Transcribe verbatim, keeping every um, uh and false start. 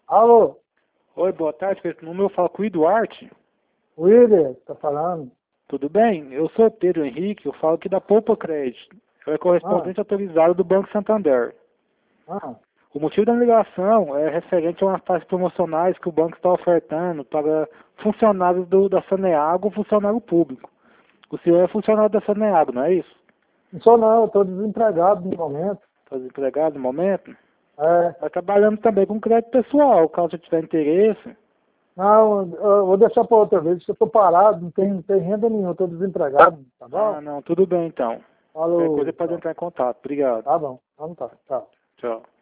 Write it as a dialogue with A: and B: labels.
A: Alô,
B: Oi, boa tarde. Esse número eu falo com o Duarte.
A: William, tá falando?
B: Tudo bem? Eu sou Pedro Henrique, eu falo aqui da Poupa Crédito. Eu é
A: Ah,
B: correspondente autorizado do Banco Santander.
A: ah,
B: O motivo da ligação é referente a umas taxas promocionais que o banco está ofertando para funcionários do, da Saneago ou funcionário público. O senhor é funcionário da Saneago, não é isso?
A: não sou não, eu tô desempregado no momento.
B: Está desempregado no momento?
A: É,
B: Está trabalhando também com crédito pessoal, caso tiver interesse.
A: não, eu vou deixar para outra vez, porque eu tô parado, não tem, não tem renda nenhuma, eu tô desempregado, tá
B: Ah,
A: bom?
B: não, tudo bem então. Qualquer coisa
A: Alô,
B: pode
A: tchau.
B: entrar em contato. Obrigado.
A: Tá bom, vamos tá, tchau.
B: Tchau.